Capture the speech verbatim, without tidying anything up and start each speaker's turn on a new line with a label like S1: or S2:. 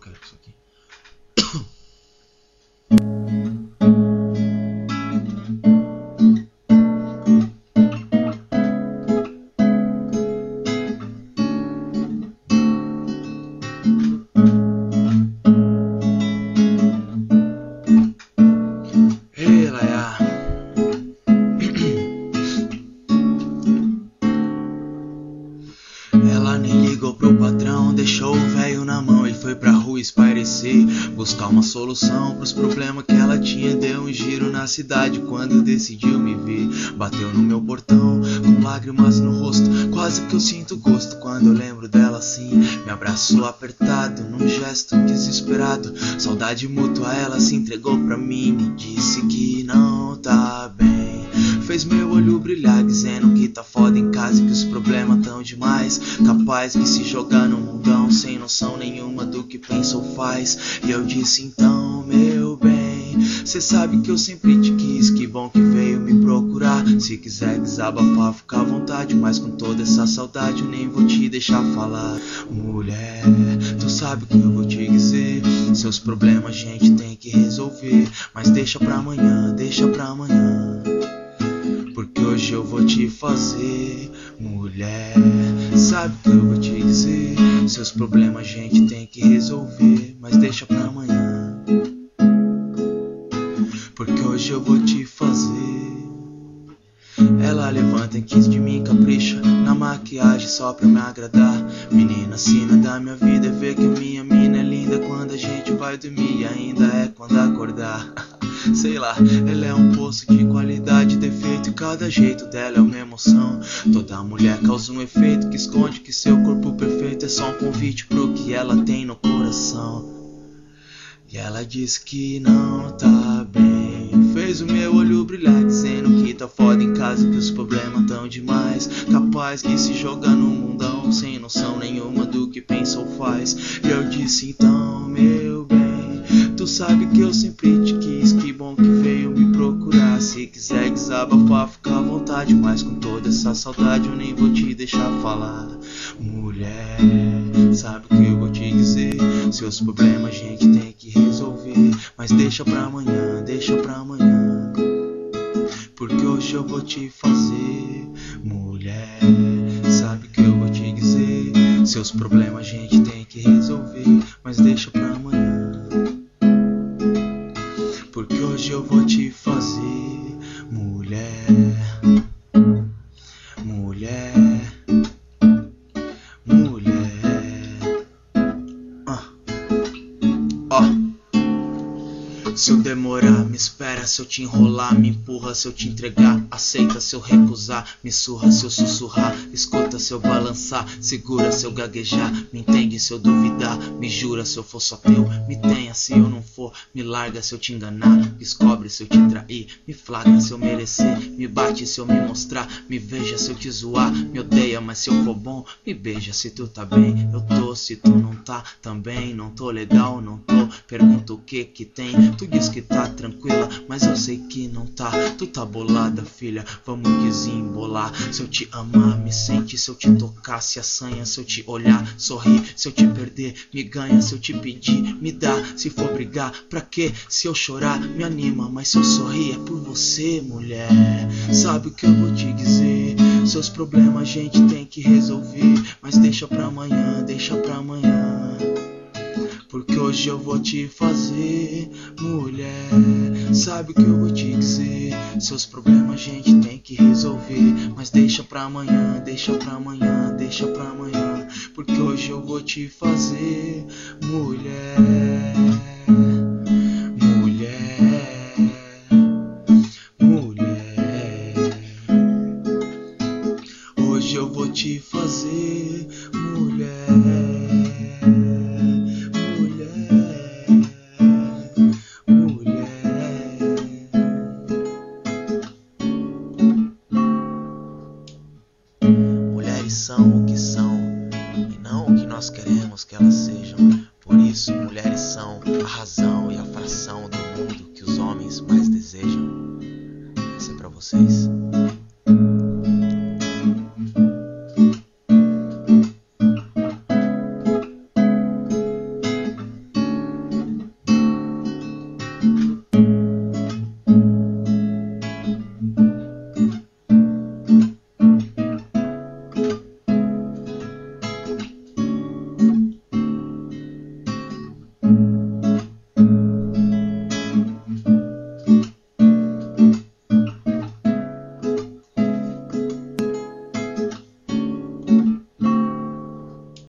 S1: quero isso aqui. Ela nem ligou pro patrão, deixou o velho na mão e foi pra rua espairecer, buscar uma solução pros problemas que ela tinha. Deu um giro na cidade quando decidiu me ver. Bateu no meu portão com lágrimas no rosto, quase que eu sinto gosto quando eu lembro dela assim. Me abraçou apertado num gesto desesperado, saudade mútua, ela se entregou pra mim e disse que não tá bem. Fez meu olho brilhar dizendo que tá foda em casa e que os problemas tão demais, capaz de se jogar no mundão sem noção nenhuma do que pensa ou faz. E eu disse então, meu bem, cê sabe que eu sempre te quis, que bom que veio me procurar. Se quiser desabafar, fica à vontade, mas com toda essa saudade eu nem vou te deixar falar. Mulher, tu sabe o que eu vou te dizer, seus problemas a gente tem que resolver, mas deixa pra amanhã, deixa pra amanhã, porque hoje eu vou te fazer. Mulher, sabe o que eu vou te dizer, seus problemas a gente tem que resolver, mas deixa pra amanhã, porque hoje eu vou te fazer. Ela levanta em quinze de mim, capricha na maquiagem só pra me agradar. Menina, sina da minha vida é ver que a minha mina é linda quando a gente vai dormir, e ainda é quando acordar. Sei lá, ela é um poço de qualidade, defeito, e cada jeito dela é uma emoção. Toda mulher causa um efeito que esconde que seu corpo perfeito é só um convite pro que ela tem no coração. E ela diz que não tá bem, fez o meu olho brilhar dizendo que tá foda em casa, que os problemas tão demais, capaz de se jogar no mundão sem noção nenhuma do que pensa ou faz. E eu disse então, meu bem, tu sabe que eu sempre te quis, que bom que veio me procurar. Se quiser desabafar, fica à vontade, mas com toda essa saudade eu nem vou te deixar falar. Mulher, sabe o que eu vou te dizer, seus problemas a gente tem que resolver, mas deixa pra amanhã, deixa pra amanhã, porque hoje eu vou te fazer. Mulher, sabe o que eu vou te dizer, seus problemas a gente tem que resolver, mas deixa pra amanhã, porque hoje eu vou te fazer. Mulher, mulher, mulher, ah, ó. Se eu demorar, me espera, se eu te enrolar, me empurra, se eu te entregar, aceita se eu recusar, me surra se eu sussurrar, escuta se eu balançar, segura se eu gaguejar, me entende se eu duvidar, me jura se eu for só teu, me tenha se eu não for, me larga se eu te enganar, descobre se eu te trair, me flagra se eu merecer, me bate se eu me mostrar, me veja se eu te zoar, me odeia mas se eu for bom, me beija se tu tá bem, eu tô se tu não tá, também não tô legal, não tô, pergunta o que que tem, tu diz que tá tranquila, mas eu sei que não tá. Tu tá bolada, filha, vamos desembolar. Se eu te amar, me sente, se eu te tocar, se assanha, se eu te olhar, sorrir, se eu te perder, me ganha, se eu te pedir, me dá, se for brigar, pra quê? Se eu chorar, me anima, mas se eu sorrir é por você, mulher. Sabe o que eu vou te dizer, seus problemas a gente tem que resolver, mas deixa pra amanhã, deixa pra amanhã, porque hoje eu vou te fazer. Mulher, sabe o que eu vou te dizer, seus problemas a gente tem que resolver, mas deixa pra amanhã, deixa pra amanhã, deixa pra amanhã, porque hoje eu vou te fazer. Mulher, mulher, mulher, hoje eu vou te fazer. Mulher, são o que são e não o que nós queremos que elas sejam. Por isso, mulheres são a razão.